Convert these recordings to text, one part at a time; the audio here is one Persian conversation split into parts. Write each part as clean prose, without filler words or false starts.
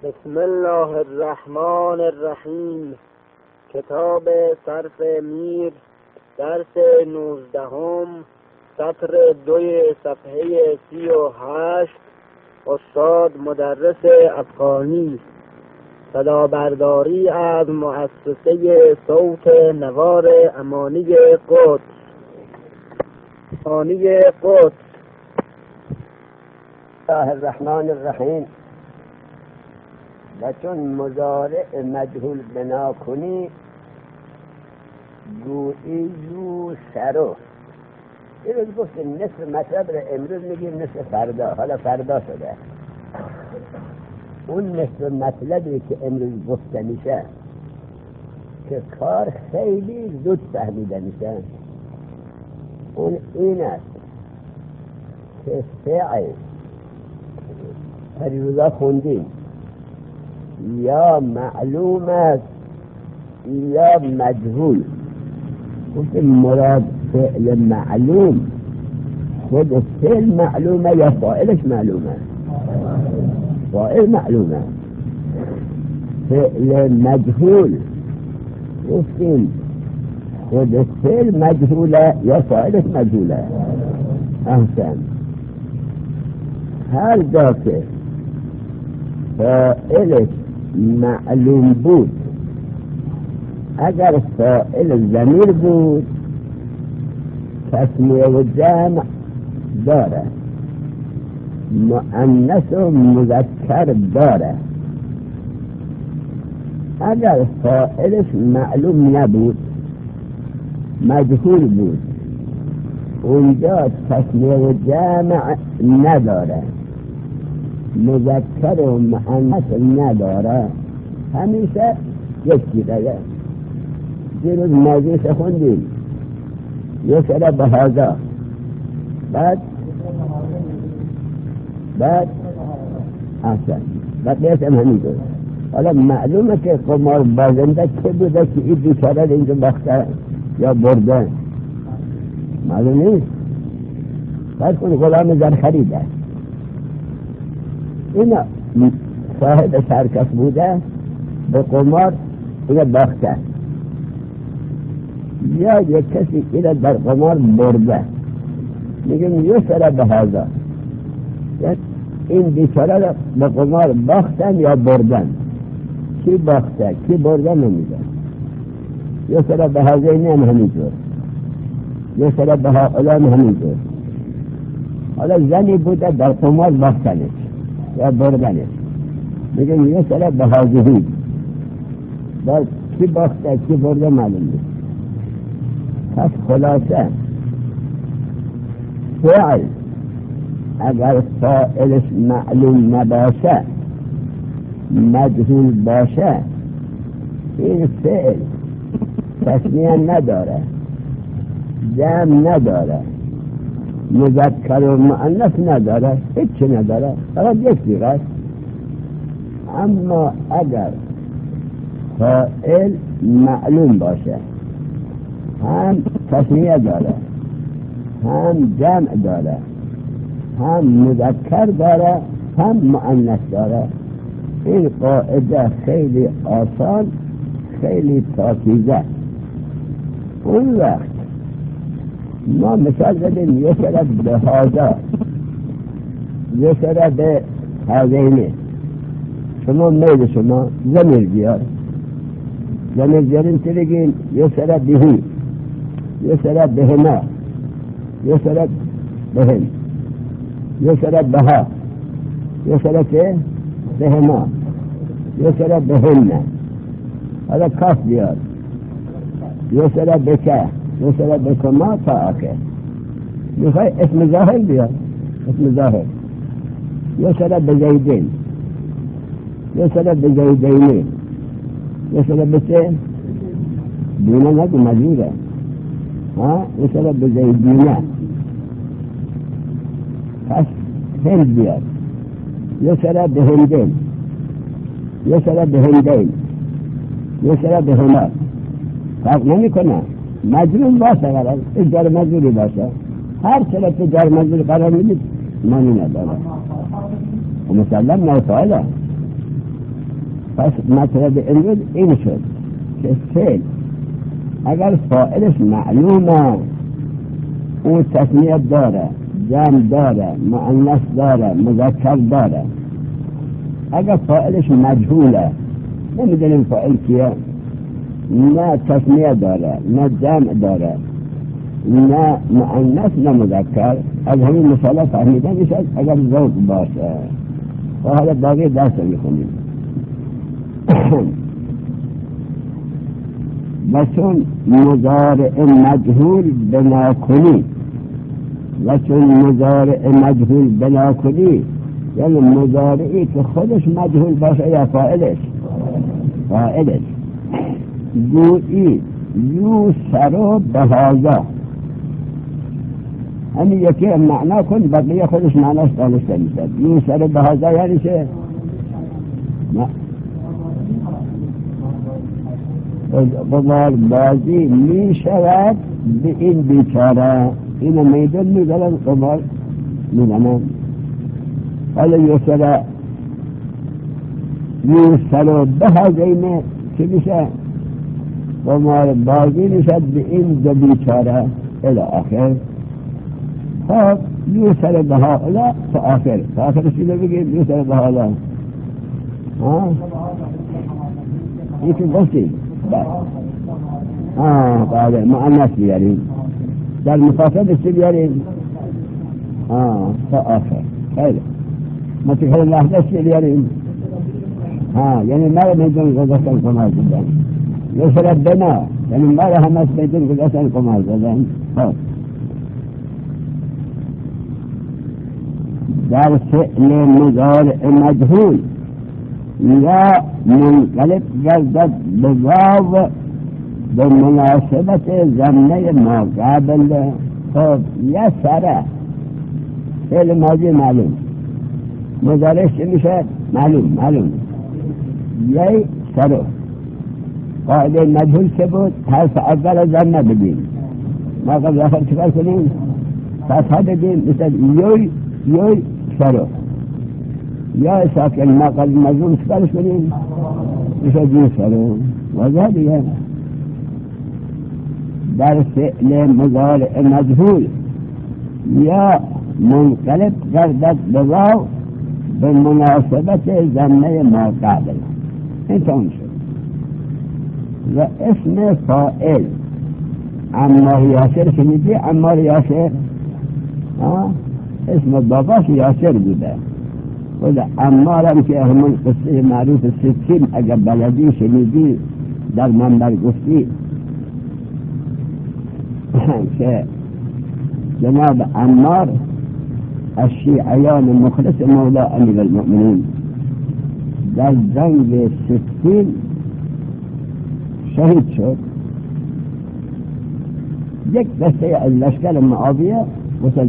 بسم الله الرحمن الرحیم. کتاب صرف میر، درس 19، سطر 2، صفحه 38. استاد مدرس افغانی. صدا برداری از مؤسسه صوت نوار امانی قدس. الله الرحمن الرحیم. و چون مضارع مجهول بنا کنی گویی یو سرو. این روز گفت نصف مطلب رو امروز میگیم نصف فردا، حالا فردا شده. اون نصف مطلبی که امروز گفته میشه که کار خیلی زود فهمیده میشه، اون این است که فعل پریروزا خوندیم یا معلوم است یا مجهول. گفت مراد فعل معلوم خود فعل معلومه یا فاعلش معلومه؟ فاعل معلومه. فعل مجهول گفتیم خود فعل مجهوله یا فاعلش مجهوله؟ احسن. هر جا که فاعلش معلوم بود، اگر فاعل ضمیر بود تسمیه و جمع داره، مؤنث و مذکر داره. اگر فاعلش معلوم نبود، مجهول بود، اونجا تسمیه و جمع نداره، مذکر و مؤنث نداره، همیشه یکی دیگه. دیروز موضوعش خوندیم یسر بهذا، بعد احسن بقیهش هم همینطور. حالا معلومه که قمار بازنده که بوده که این بیچاره اینجا باخته یا برده، معلوم نیست. فرض کن غلام زر خریده، اینا صاحب شرکت بوده به قمار اینا باخته، یا یک کسی اینا در قمار برده، میگیم یسر بهذا، این بیچاره را به قمار باختن یا بردن. کی باخته کی برده نمیده. یسر بهذا این هم همینطور، یسر بهذا هم همینطور. حالا زنی بوده در قمار باختنش یا بردنش، میگیم یسر بهذا، باز کی باخته کی برده معلوم نیست. پس خلاصه فعل اگر فاعلش معلوم نباشه، مجهول باشه، این فعل تسمیه نداره، جمع نداره، مذکر و مؤنث نداره، هیچی نداره، فقط یک دیگه است. اما اگر فاعل معلوم باشه، هم تسمیه داره، هم جمع داره، هم مذکر داره، هم مؤنث داره، این قاعده خیلی آسان، خیلی پاکیزه. اون وقت ما مثال بدیم یسر به هذا، یسر به هذینه. شما میل شما ضمیر بیار، ضمیر بیاریم چه بگین؟ یسر بهی، یسر بهما، یسر بهم، یسر بها، یسر که بهما، یسر بهن. حالا کاف بیار، یسر بکه، یسر بکما تا آخر. میخوای اسم ظاهر بیار، اسم ظاهر، یسر بزیدین، یسر بزیدینی، یسر بچه دونه نگو مجوره، یسر بزیدینه. پس هند بیار، یسر بهندین، یسر بهندین، یسر بهما. فرق نمی کنه، مجرور باشه، قرار جار مجروری باشه. هر چرا که جار مجروری قرار میدید معنی نداره و مسلم نوفعله. پس مطلب امروز این شد که فعل اگر فاعلش معلومه او تسمیه داره، جمع داره، مؤنث داره، مذکر داره. اگر فاعلش مجهوله نمیدونیم فاعل کیه، نه تسمیه داره، نه جمع داره، نه مؤنث نه مذکر، از همین مثال فهمیده میشد اگر ذوق باشه. و حالا باقی درس میخونیم. و چون مضارع مجهول بنا کنی، و چون مضارع مجهول بنا کنی یعنی مضارعی که خودش مجهول باشه یا فاعلش گویی یوسر بهذا، همین یکی معنا کن بقیه خودش معناش دانسته میشه. یوسر بهذا یعنی چه؟ قمار بازی می شود به این بیچاره، اینو میدون میدونن قمار میدونن. حالا یوسر بهذا اینه چه میشه؟ قمار بازی میشد به این دو بیچاره الی آخر. خب یوسر بهذا تا آخر چیزا بگیم یوسر بهذا یکی گفتیم بله مؤنث بیاریم، در مخاطب چی بیاریم؟ تا آخر. خیلی متکلم لحظه چی بیاریم؟ یعنی مرا میدون گذاشتن قمار زدن. یوسر بنا یعنی مرا همه میدون گذاشتن قمار زدن. خب در فعل مضارع مجهول یا منقلب گردد به واو به مناسبت ضمنه ما قبل. خب یسره فعل ماضی معلوم، مضارعش چه میشه؟ معلوم یی سرو. قاعده مجهول چه بود؟ حرف اول ضمنه بدیم، ما قبل آخر چکار کنیم؟ فتحه بدیم، مثل یوی سرو. یا ساکن ما قبل مجهول چکارش کنیم؟ مثل یوی سرو. واضح دیگه. در فعل مضارع مجهول یا منقلب گردد به واو به مناسبت ضمنه ما قبل. این تمام شد. و اسم فاعل عمار یاسر شنیدی؟ عمار یاسر اسم باباش یاسر بوده. خود عمارم که همون قصه معروف سکین اگر بلدی شنیدی در منبر گفتی که جناب عمار الشیعیان مخلص مولا امیر المؤمنین در جنگ سکین شهید شد. یک دسته از لشکر معاویه وصل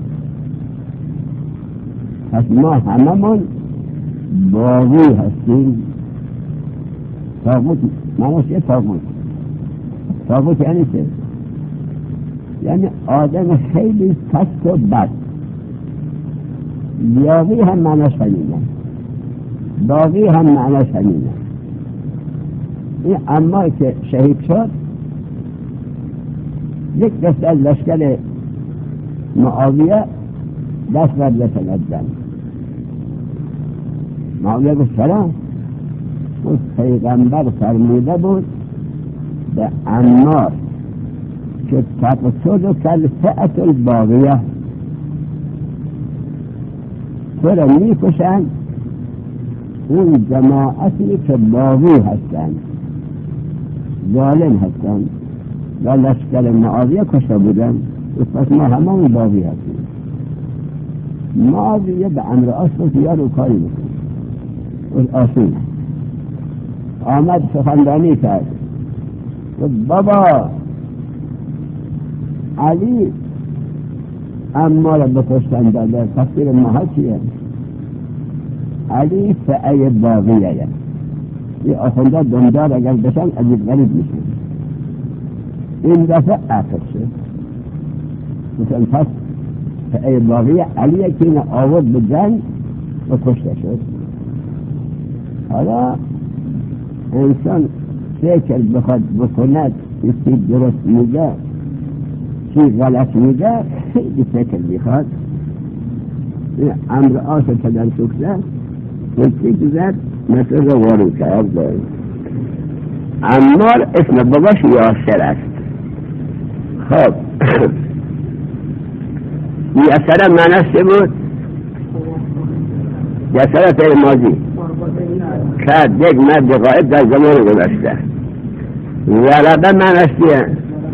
پس ما هممون باقی هستیم. طاغوت معناش یه طاغوت یعنی چه؟ یعنی آدم خیلی پست و بد. یاغی هم معناش همینه، باقی هم معناش همینه. این اما که شهید شد یک دست از لشکر معاویه دست بر رسلدن. معاویه گفت سلام. پیغمبر فرموده بود به عمار که تقتل کالفئة الباغیه، تو را میکشند اون جماعتی که باغی هستند، ظالم هستند. و لشکر معاویه کشته بودن. پس ما همه باغی هستیم. معاویه به امر اصل یا رو کاری بکن آسونه. آمد سخندانی کرد و بابا علی اما را بکشتن داده، تقصیر ما چیه؟ علی فعی باقیه. این آخونده دمدار اگر بشن عجیب غریب میشه. این دفعه عقب شد مثلا پس فعی باقیه علیه که این آورد به جنگ و کشته شد. حالا انسان فکر بخواد بکند چی درست میگه چی غلط میگه خیلی فکر میخواد. امر آسل پدر سکته فکری گذر مثل رو وارو کرد داریم. عمار اسم باباش یاسر است. خب یاسر معنیش چه بود؟ یاسر فعل ماضی کرد یک مرد غائب در زمان گذشته. ضربه معنیش چیه؟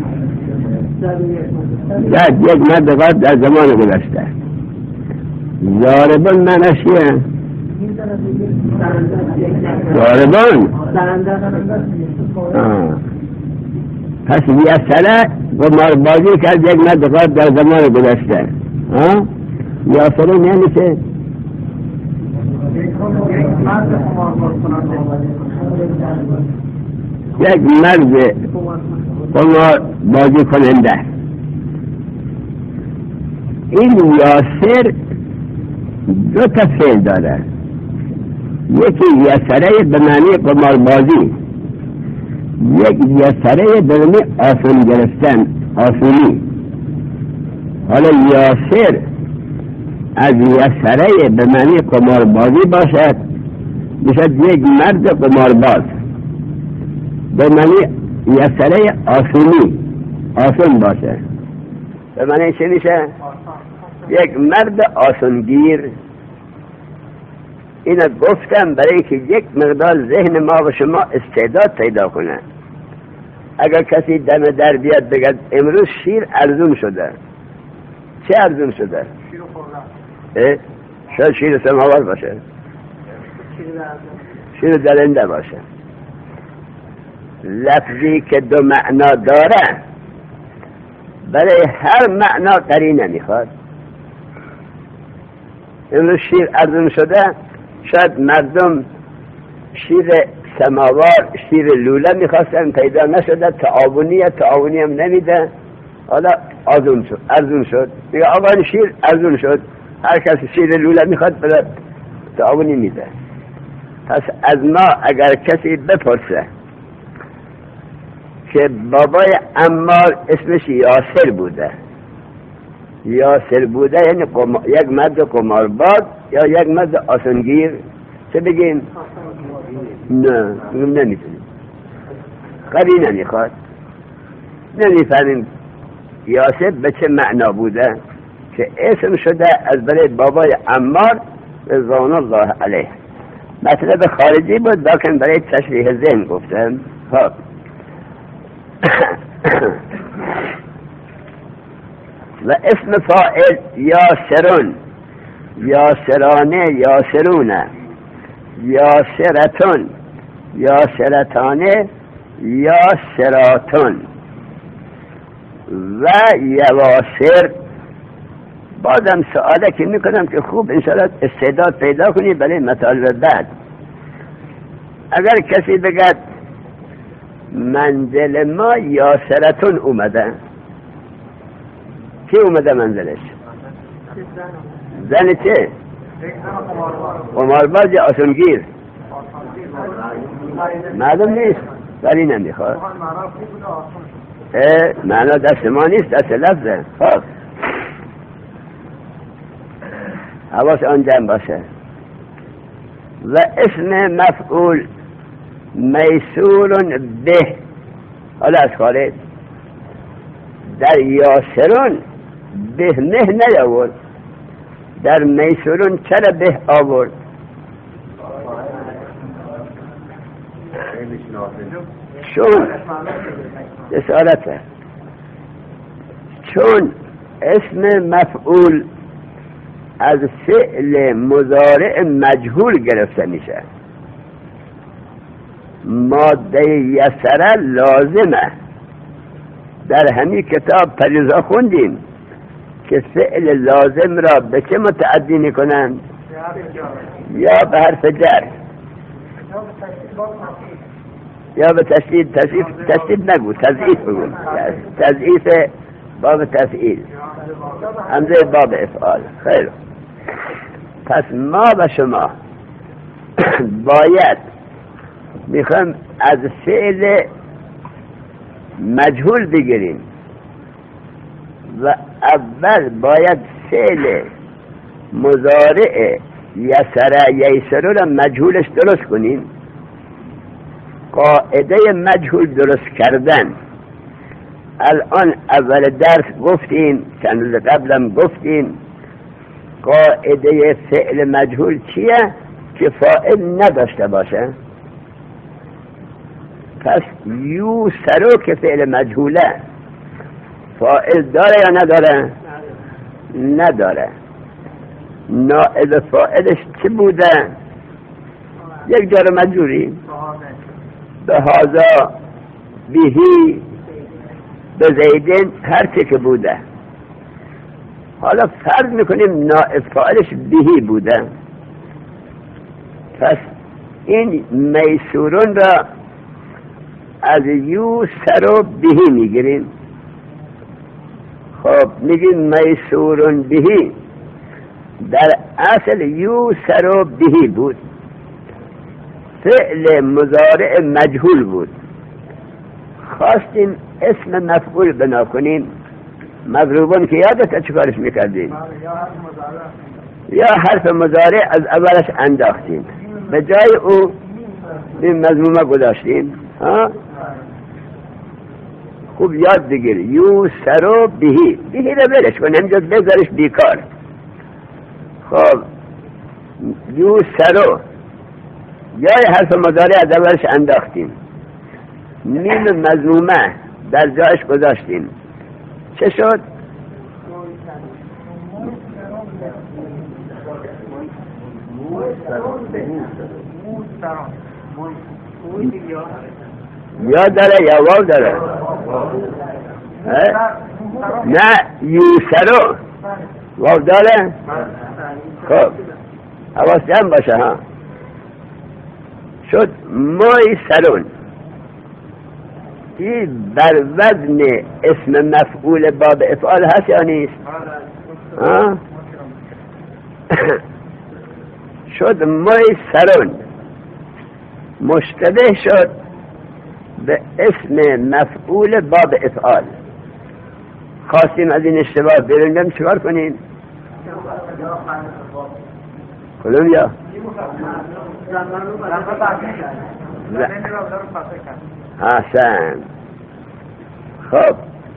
زد یک مرد غائب در زمان گذشته. ضاربون معنیش چیه؟ ضاربون. پس یاسره قماربازی کرد یک مرد غائب در زمان گذشته. یاسرون یعنی چه؟ یک مرد قماربازی کننده. این یاسر دو تا فعل داره. یکی یسره به معنی قماربازی، یک یسره به معنی آسون گرفتن، آسونی. حالا یاسر از یسره به معنی قماربازی باشد بشد یک مرد قمارباز، به معنی یسره آسونی، آسون باشه به معنی چه میشه؟ یک مرد آسونگیر. اینو گفتم برای که یک مقدار ذهن ما و شما استعداد پیدا کنه. اگر کسی دم در بیاد بگد امروز شیر ارزون شده، چه ارزون شده؟ شاید شیر سماور باشه، شیر درنده باشه. لفظی که دو معنا داره برای هر معنا قرینه میخواد. امروز شیر ارزون شده، شاید مردم شیر سماوار، شیر لوله میخواستن، پیدا نشده، تعاونی هم نمیده، حالا ارزون شد. میگه آقا شیر ارزون شد، هر کسی شیر لوله میخواد بده، تعاونی میده. پس از ما اگر کسی بپرسه که بابای عمار اسمش یاسر بوده، یاسر بوده یعنی یک مرد قمارباز یا یک مرد آسانگیر، چه بگیم؟ نه نمیتونیم، قرینه نمیخواد، نمیفهمیم یاسر به چه معنا بوده که اسم شده از برای بابای عمار رضوان الله علیه. مطلب خارجی بود لیکن برای تشریح ذهن گفتم. خب و اسم فاعل یاسرون، یاسرانه، یاسرونه، یاسرتون، یاسرتانه، یاسراتون و یواسر. بازم سواله که میکنم که خوب انشاءالله استعداد پیدا کنی برای مطالب بعد. اگر کسی بگد منزل ما یاسرتون اومده، کی اومده منزلش؟ زن چه؟ قمارباز یا آسونگیر؟ معلوم نیست، ولی نمیخواد. معنا دست ما نیست، دست لفظه. خب حواس آن جمع باشه. و اسم مفعول میسور به، حالا از خارج در یاسرون به نه نیاورد، در میسورون چرا به آورد؟ چون اسارته، چون اسم مفعول از فعل مضارع مجهول گرفته میشه. ماده یسره لازمه. در همین کتاب پریزا خوندیم که فعل لازم را به چه متعدی میکنند؟ یا به حرف جر یا به تشدید نگو، تضعیف بگو، تضعیف باب تفعیل، همزه باب افعال. خیلی. پس ما و شما باید میخوام از فعل مجهول بگیریم و اول باید فعل مضارع یسر ییسر را مجهولش درست کنیم. قاعده مجهول درست کردن الان اول درس گفتیم، چند روز قبلم گفتیم قاعده فعل مجهول چیه؟ که فاعل نداشته باشه. پس یوسرو که فعل مجهوله فاعل داره یا نداره؟ نداره. نائب فاعلش چی بوده؟ یک جار مجروری به هذا بهی به زیدین هر چی که بوده. حالا فرض میکنیم نائب فاعلش بهی بوده. پس این میسورون را از یوسر و بهی میگیریم. خب میگیم میسورون بهی، در اصل یوسر و بهی بود، فعل مضارع مجهول بود. خواستیم اسم مفعول بنا کنیم. مضروبون که یادت چه کارش میکردیم؟ یا حرف مضارع از اولش انداختیم، به جای او این مضمومه گذاشتیم. خوب یاد بگیر. یوسر و بهی، بهی رو برش کن، همجا بذارش بیکار. خب یوسر یا حرف مضارع از اولش انداختیم، میم مضمومه در جایش گذاشتیم. چه شد؟ یا داره یا واو داره؟ نه یوسرو واو داره؟ خب حواستم باشه ها. شد میسرون. این بر وزن اسم مفعول باب افعال هست یا نیست؟ شد میسرون، مشتبه شد به اسم مفعول باب افعال. خواستیم از این اشتباه برندم چکار کنیم؟ کدوم یا؟ حسن. خب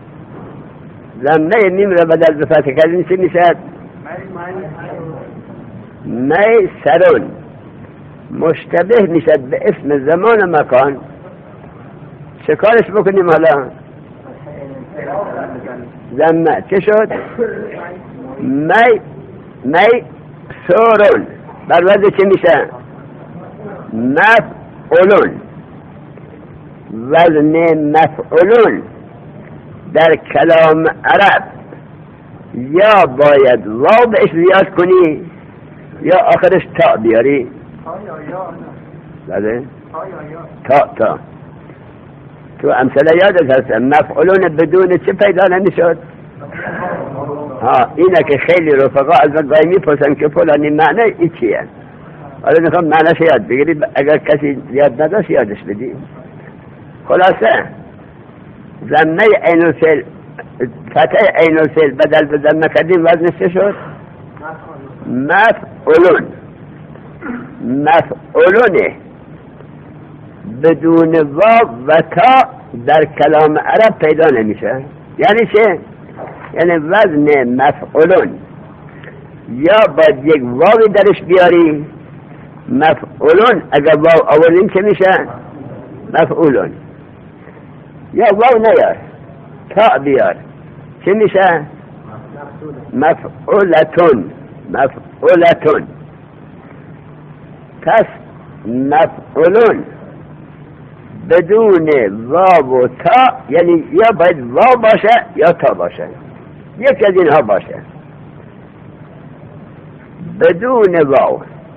زمه میم را بدل به فتح کردیم چی میشد؟ میسرون. مشتبه میشد به اسم زمان و مکان. چه کارش بکنیم حالا؟ زمه چه شد؟ میسرون بر وزن چه میشه؟ مفعولون. وزن مفعولون در کلام عرب یا باید واو بهش زیاد کنی یا آخرش تا بیاری. بله تا تو امثله یادت هست مفعولون بدون چه پیدا نمیشد؟ اینه که خیلی رفقا از وقتی میپرسن که فلانی معنی ای چیه. حالا میخوام معنیش یاد بگیری، اگر کسی یاد نداشت یادش بدی. خلاصه ضمه عین الفعل فتح عین الفعل بدل به ضمه کردیم، وزنش چه شد؟ مفعولون. مفعولونه بدون واو و تا در کلام عرب پیدا نمیشه. یعنی چه؟ یعنی وزن مفعولون یا باید یک واوی درش بیاری. مفعولون اگر واو آوردیم چه میشه؟ مفعولون. یا واو نیار تا بیار چه میشه؟ مفعولتون. مفعولتون. پس مفعولون بدون واو و تا، یعنی یا باید واو باشه یا تا باشه، یکی از اینها باشه. بدون واو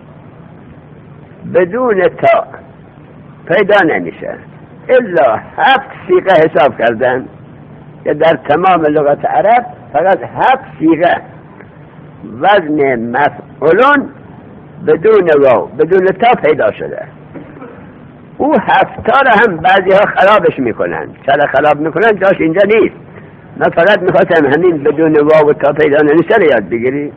بدون تا پیدا نمیشه. الا 7 صیغه حساب کردن که در تمام لغت عرب فقط 7 صیغه وزن مفعولون بدون واو بدون تا پیدا شده. او 7 را هم بعضی ها خرابش میکنن. چرا خراب میکنن؟ جاش اینجا نیست. من فقط میخواستم همین بدون واو و تا پیدا نمیشه رو یاد بگیری.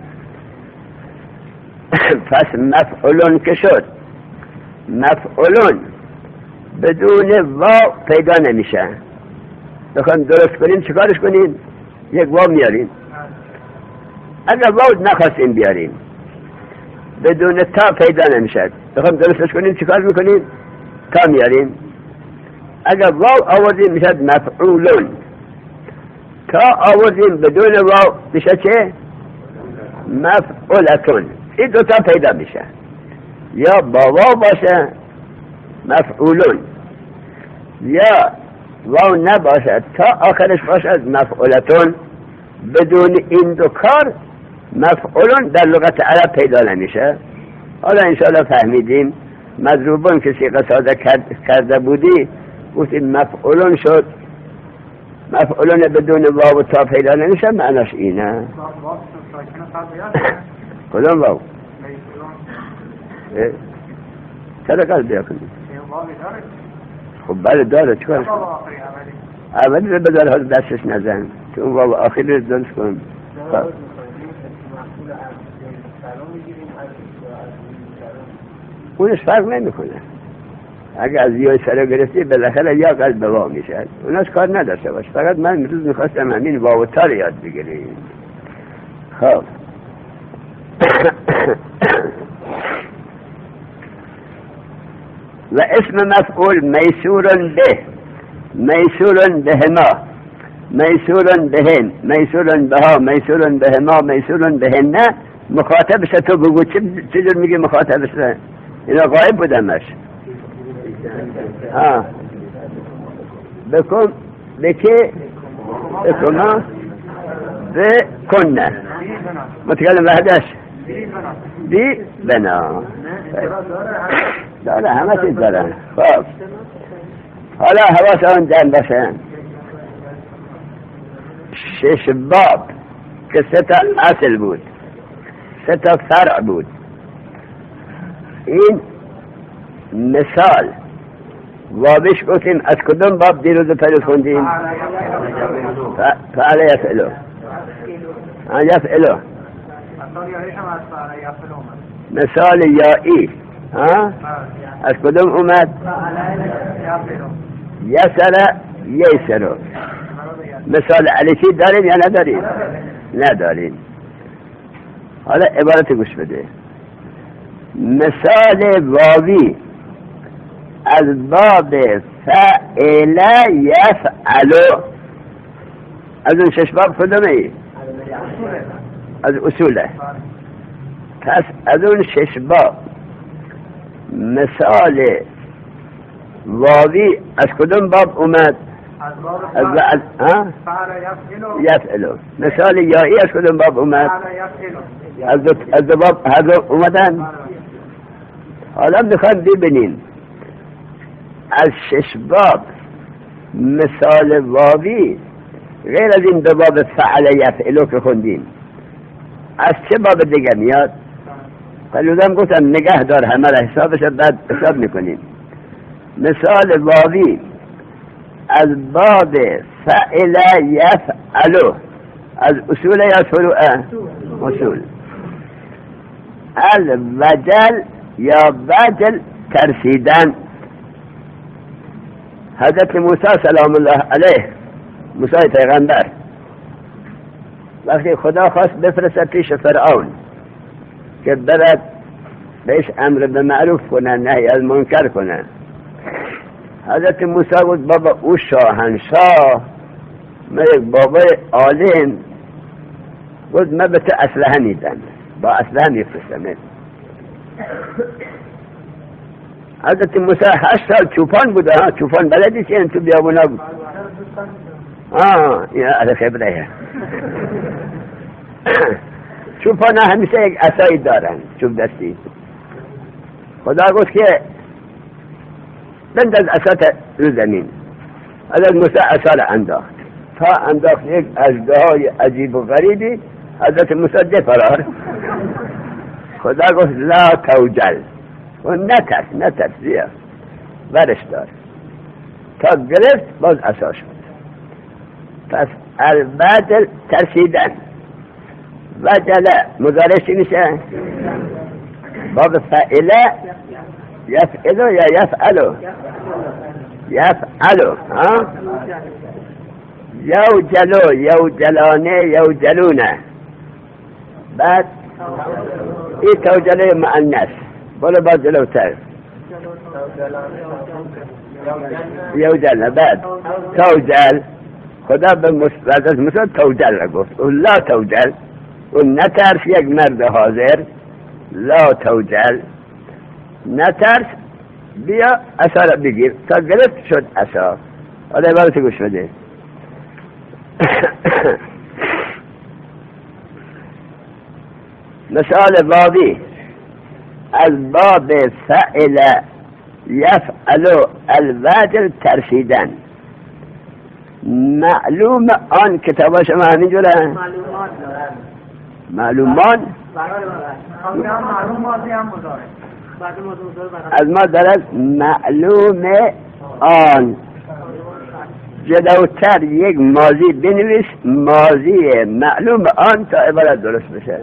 پس مفعولون که شد، مفعولون بدون واو پیدا نمیشه. بخوایم درست کنیم چیکارش کنیم؟ یک واو میاریم. اگر واو نخواستیم بیاریم بدون تا پیدا نمیشه. بخوایم درستش کنیم چیکار میکنیم؟ تا میاریم. اگر واو آوردیم میشه مفعولون. تا آوردیم بدون واو میشه چه؟ مفعولتون. این دوتا پیدا میشه. یا با واو باشه مفعولون، یا واو نباشه تا آخرش باشه مفعولتون. بدون این دو کار مفعولون در لغت عرب پیدا نمیشه. حالا انشاءالله فهمیدیم. مضروبون که سیغه ساده کرده بودی گفتیم مفعولون شد. مفعولون بدون واو تا پیدا نمیشه معناش اینه. کدام واو؟ چرا قلب بیا کنیم؟ خب بله داره. چکارش کنیم؟ اولی رو بدار حال دستش نزن که اون واو آخری رو درست کنیم. اونش فرق نمی کنه. اگه از یای سر گرفتی بالاخره یا قلب واو میشه. اوناش کار نداشته باش. فقط من امروز میخواستم همین واو تا رو یاد بگیریم. خب و اسم مفعول میسورن به، میسورن بهما، میسورن بهن، میسورن بها، میسورن بهما، میسورن بهن. نه مخاطبش تو بگو چجور میگی مخاطبش؟ اینا غایب بودمش. بکن بکی بکنا بکنه متکلم وحدش بی بنا داره همه چیز دارن. خب حالا حواس آن جمع باشن. 6 باب که 3 تا اصل بود، 3 تا فرع بود. این مثال وابش گفتیم از کدوم باب دیروز پریز خوندیم؟ فعل یفعلو. یفعلو مثال یائی از کدوم اومد؟ یسر یسرو. مثال علیفی داریم یا نداریم؟ نداریم. حالا عبارت گوش بده. مثال واوی از باب فعل یفعلو. از اون 6 باب کدومه ای؟ از اصوله. پس از اون 6 باب مثال واوی از کدوم باب اومد؟ از یفعلو. مثال یائی از کدوم باب اومد؟ از دو باب هر دو اومدن. حالا میخوایم ببینیم از 6 باب مثال واوی غیر از این دو باب فعل یفعلو که خوندیم از چه باب دیگه میاد؟ قلودم گفتم نگه دار همه را حسابش بعد حساب میکنیم. مثال واوی از باب فعل یفعلو از اصول یا فروع؟ اصول. الوجل یا وجل ترسیدن. حضرت موسی سلام الله علیه، موسی پیغمبر، وقتی خدا خواست بفرستد پیش فرعون که برد بهش امر به معروف کنه نهی از منکر کنه، حضرت موسی بود بابا او شاهنشاه، من یک بابای عالم بود، من به تو اسلحه میدم، با اسلحه میفرستمت. حضرت موسی 8 سال چوپان بوده. چوپان بلدی چه تو بیابونا بود؟ این از خبره. چوپان همیشه یک عصایی دارن، چوب دستی. خدا گفت که بنداز عصات رو زمین. حضرت موسی عصا را انداخت، تا انداخت یک اژدهای عجیب و غریبی. حضرت موسی ده فرار. خدا گفت لا توجل و نترس زیاد. ورش دار تا گرفت باز عصا شد. پس البدل ترسیدن. وجله مضارع چی میشه؟ باب فعله یفعلو یا یفعلو؟ یفعلو. یوجلو، یوجلانه، یوجلونه. بعد این توجله مؤنث. برو باز جلوتر. یوجل. بعد توجل، خدا به مثل توجل را گفت. اون لا توجل، اون نترس یک مرد حاضر. لا توجل، نترس، بیا عصا را بگیر. تا گرفت شد عصا. حالا عبارت گوش بده. مثال بابی از باب فعل یفعلو الوجل ترسیدن. معلوم آن کتابا شما همینجوره؟ معلومان از ما دارد معلوم آن. جلوتر یک ماضی بنویس، ماضی معلوم آن، تا عبارت درست بشه.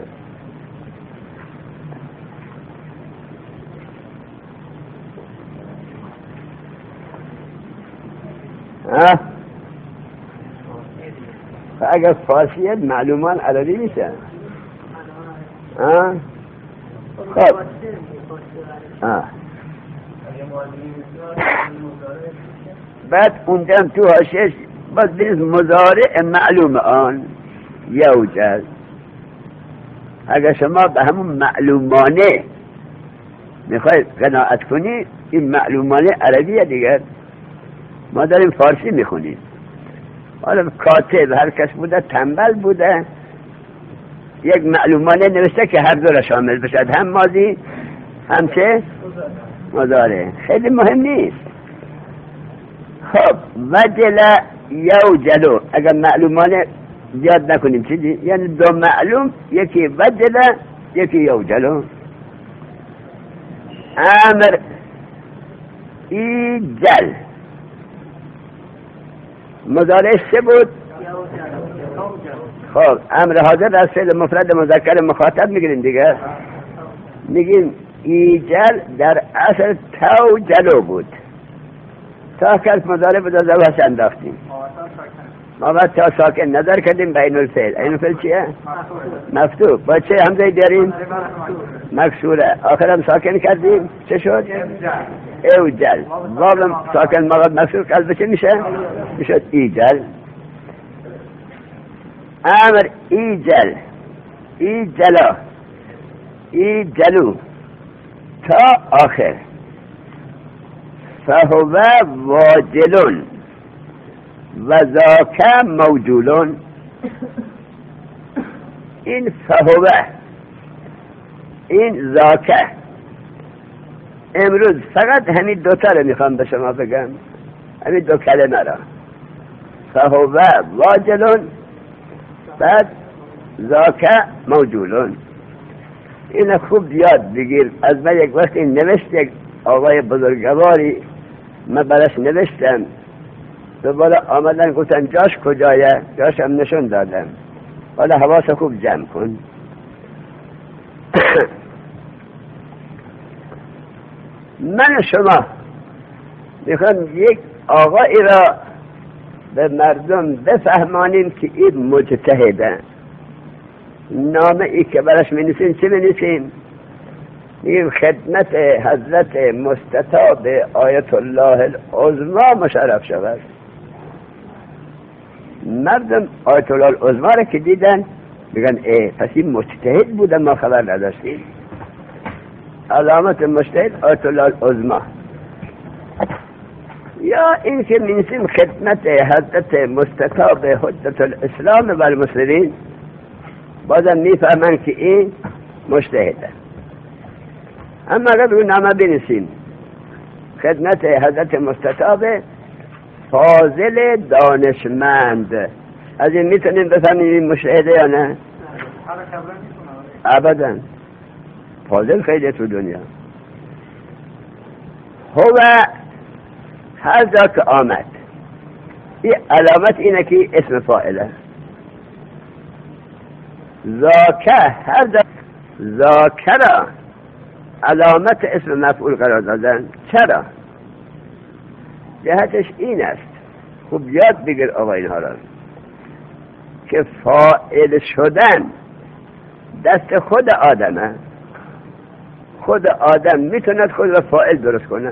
اگر فارسیت معلومان عربی میشه. خب بعد اونجا تو هاشش باز بریز مضارع معلوم آن یوجد. اگر شما به همون معلومانه میخواید قناعت کنی، این معلومانه عربیه دیگر، ما داریم فارسی میخونیم. حالا کاتب هر کس بوده، تنبل بوده، یک معلومانه نوشته که هر دو را شامل بشد، هم ماضی هم چه مضارع. خیلی مهم نیست. خب وجل یوجلو، اگر معلومانه زیاد نکنیم چیزی، یعنی دو معلوم، یکی وجل یکی یوجلو. امر ایجل، مضارعش چه بود؟ خب امر حاضر از فعل مفرد مذکر مخاطب میگیریم دیگه. میگیم ایجل در اصل توجلو بود. تا کلمه مضارع به ضربش انداختیم. ما بعد تا ساکن نظر کردیم بین الفعل. این الفعل چیه؟ مفتوح. با چه همزه داریم؟ مکسوره. آخرم ساکن کردیم. چه شد؟ اوجل. باب ساکن مقابل مکسور قلب چه میشه؟ میشد ایجل. امر ایجل، ایجلا، ایجلو تا آخر. فهو واجلون و ذاک موجولون. این فهو، این ذاک. امروز فقط همین دوتا رو میخوام به شما بگم، همین دو کلمه را. فهو واجلون، بعد ذاک موجولون. این خوب یاد بگیر. از من یک وقتی نوشت یک آقای بزرگواری، من برش نوشتم، دوباره آمدن گفتن جاش کجایه، جاش هم نشون دادم. حالا حواس خوب جمع کن. من شما میخوام یک آقایی را به مردم بفهمانیم که این مجتهده. نامه ای که برش می‌نویسیم چه می‌نویسیم؟ میگیم خدمت حضرت مستطاب آیت الله العظمی مشرف شود. مردم آیت الله العظمی را که دیدن میگن پس این مجتهد بودن، ما خبر نداشتیم. علامت مجتهد آیت الله العظمی. یا این که می‌نویسیم خدمت حضرت مستطاب حجت الاسلام و المسلمین، بازم میفهمن که این مجتهده. اما اگر رو نامه بنویسیم خدمت حضرت مستطاب فاضل دانشمند، از این میتونیم بفهمیم این مجتهده یا نه؟ ابدا. فاضل خیلی تو دنیا. هو هر جا که آمد این علامت اینه که اسم فاعله. ذاکه هر جا ذاکره علامت اسم مفعول قرار دادن. چرا؟ جهتش این است، خوب یاد بگیر آقا اینها را، که فاعل شدن دست خود آدمه. خود آدم میتوند خود را فاعل درست کنه.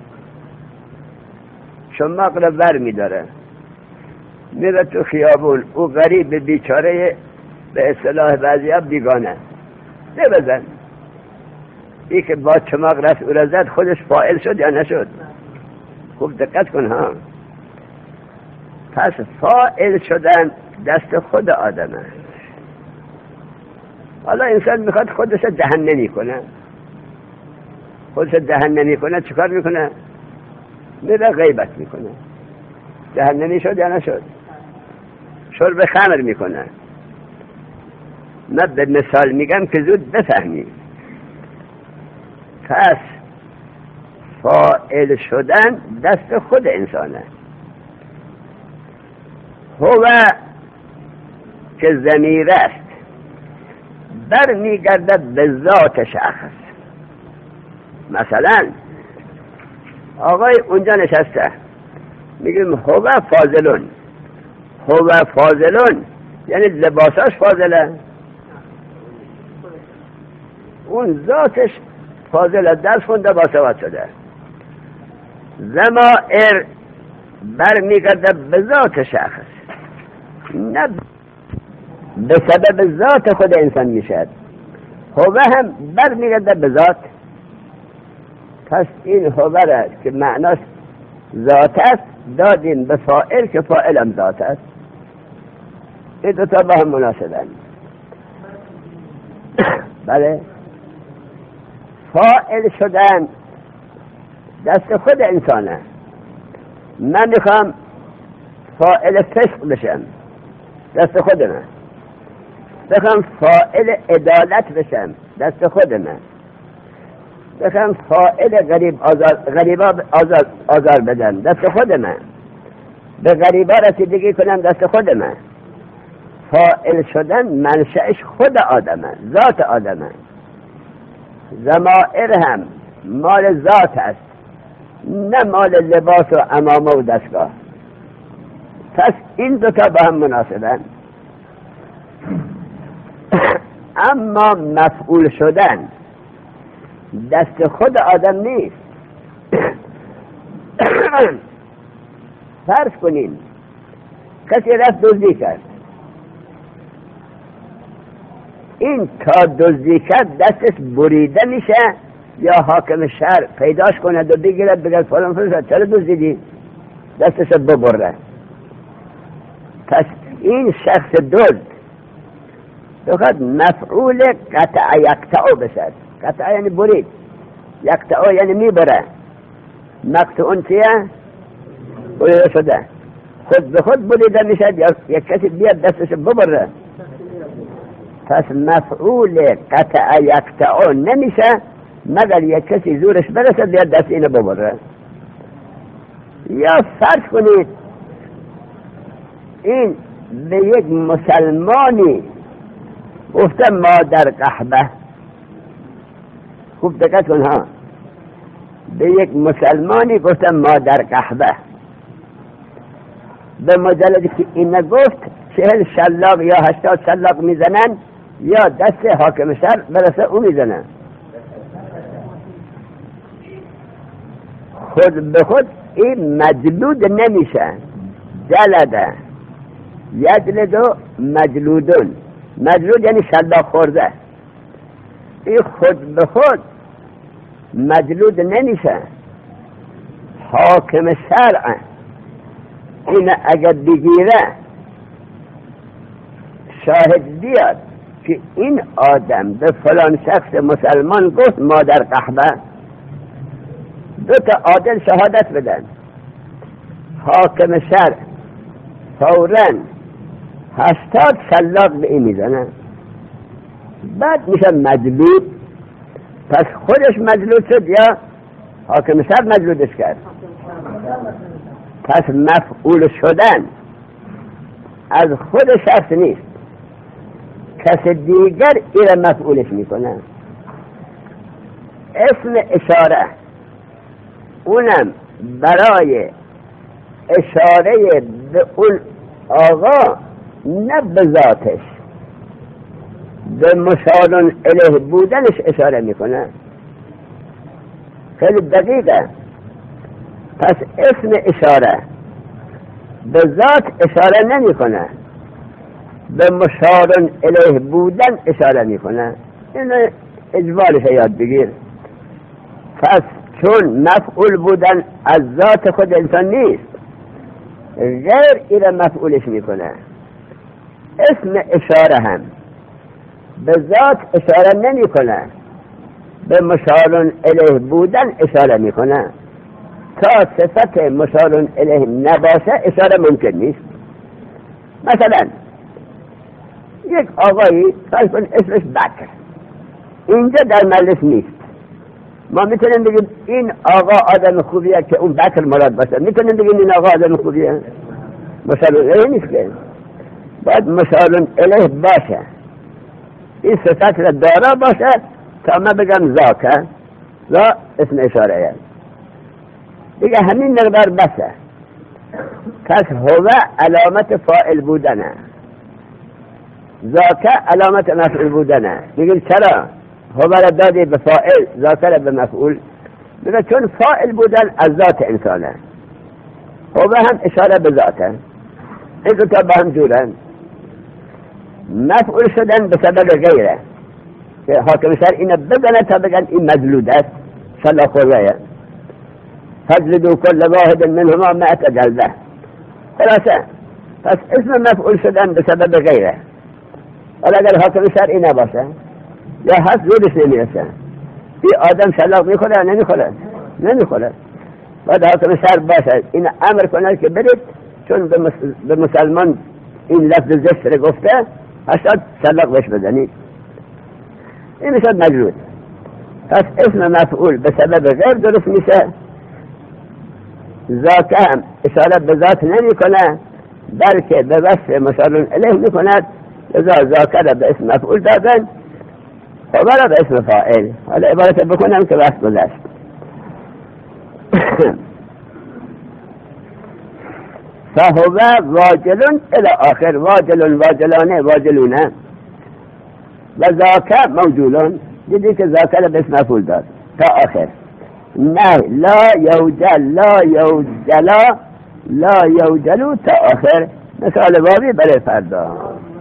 شماغ را بر میداره میره تو خیابون، او غریب بیچاره به اصطلاح بعضی ها بیگانه بزن، ای که با چماغ رفت او را زد، خودش فاعل شد یا نشد؟ خوب دقت کن ها. پس فاعل شدن دست خود آدمه. حالا انسان میخواد خودش جهنمی کنه، خودش جهنمی کنه، چیکار میکنه؟ میره غیبت میکنه. جهنمی شد یا نشد؟ شرب خمر میکنه. من به مثال میگم که زود بفهمی. پس فاعل شدن دست خود انسانه. هو که ضمیر است بر میگردد به ذات شخص. مثلا آقای اونجا نشسته، میگیم هو فاضلون. هو فاضلون یعنی لباساش فاضله، اون ذاتش فاضله، درس خونده باسواد شده. ضمائر بر میگرده به ذات شخص، نه به سبب ذات خود انسان میشد. هو هم بر میگرده به ذات. پس این هو که معناش ذات است دادیم به فاعل که فاعل هم ذات است. این دو تا با هم مناسبند. بله، فاعل شدن دست خود انسانه. من میخوام فاعل فسق بشم، دست خودمه. بخوام فاعل عدالت بشم، دست خودمه. بخوام فاعل غریبا آزار بدم، دست خودمه. به غریبا رسیدگی کنم، دست خودمه. فاعل شدن منشأش خود آدمه، ذات آدمه. ضمائر هم مال ذات است، نه مال لباس و عمامه و دستگاه. پس این دوتا با هم مناسبن. اما مفعول شدن دست خود آدم نیست. فرض کنین کسی رفت دزدی کرد، این تا دزدی کرد دستش بریده میشه یا حاکم شهر پیداش کند و بگیرد بگرد فلان فلان چرا دزدیدی، دستش ببره. پس این شخص دزد بخواد مفعول قطع یقطع بشد. قطع یعنی برید، یقطع یعنی میبره. مقطعون چیه؟ بریده شده، خود به خود بریده میشد یا یک کسی بیاد دستش ببره. پس مفعول قطع یقطع نمیشه مگر یک کسی زورش برسد بیاد دست اینو ببره. یا فرض کنید این به یک مسلمانی گفته مادر قحبه. خوب دقت کن ها، به یک مسلمانی گفته مادر قحبه. به مجردی که این گفت 40 شلاق یا 80 شلاق میزنن یا دست حاکم شهر برسه او میزنن. خود به خود این مجلود نمیشه. جلده یجلدو مجلودون. مجلود یعنی شلاق خورده. این خود به خود مجلود نمیشه. حاکم شرع این اگر بگیره شاهد بیاد که این آدم به فلان شخص مسلمان گفت مادر قحبه، دو تا عادل شهادت بدن، حاکم شرع فوراً 80 شلاق به این میزنه، بعد میشه مجلود. پس خودش مجلود شد یا حاکم شرع مجلودش کرد؟ پس مفعول شدن از خود شخص نیست، کس دیگر این مفعولش میکنه. اسم اشاره اونم برای اشاره به اون آقا، نه به ذاتش، به مشار الیه بودنش اشاره میکنه. خیلی دقیقه. پس اسم اشاره به ذات اشاره نمیکنه، به مشار الیه بودن اشاره میکنه. اینو اجمالش یاد بگیر. پس چون مفعول بودن از ذات خود انسان نیست، غیر این مفعولش میکنه. اسم اشاره هم به ذات اشاره نمیکنه، به مشار الیه بودن اشاره میکنه. تا صفت مشار الیه نباشه اشاره ممکن نیست. مثلا یک آقایی فرض کن اسمش بکر، اینجا در مجلس نیست، ما میتونیم بگیم این آقا آدم خوبیه که اون بکر مراد باشه؟ میتونیم بگیم این آقا آدم خوبیه؟ مشار الیه نیست که، باید مشار الیه باشه، این صفت را دارا باشه تا ما بگم ذاکه، ذا اسم اشاره است دیگه. همین مقدار بسه. پس هو علامت فاعل بودنه، ذاکه علامت مفعول بودنه. میگیم چرا هو را دادی به فاعل، ذاکه را به مفعول؟ میگه چون فاعل بودن از ذات انسانه، هو هم اشاره به ذاته. این دو تا با هم جورن. مفعول شدن به سبب غیره، که حاکم شهر اینو بزنه تا بگن این مجلود است، شلا خوره فجلدوا كل واحد منهما 100 جلده. خلاصه پس اسم مفعول شدن به سبب غیره. ولی اگر حاکم شهر این نباشه یا هست زودش نمیرسه، این آدم شلاق میخوره نمیخوره؟ نمیخوره. باید حاکم شهر باشه این امر کنه که برید، چون به مسلمان این لفظ زشت رو گفته، 80 شلاق بهش بزنید. این میشد مجلود. پس اسم مفعول به سبب غیر درست میشه. ذاکه هم اشاره به ذات نمی کنه، بلکه به وصف مشار الیه می کند. لذا ذاکه را به اسم مفعول دادن، خبر را به اسم فاعل. حالا عبارت بکنم که وقت گذشت. فهو واجل الى آخر، واجل واجلانه واجلونه، و ذاکه موجولون. دیدی که ذاکه را به اسم مفعول داد تا آخر. نه لا یوجل، لا یوجلا، لا یوجلو تا آخر. مثال واوی برای فردا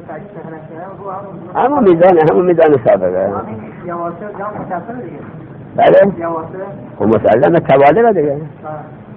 همون میزان سابقه. بله خب مسلم تواله دیگه.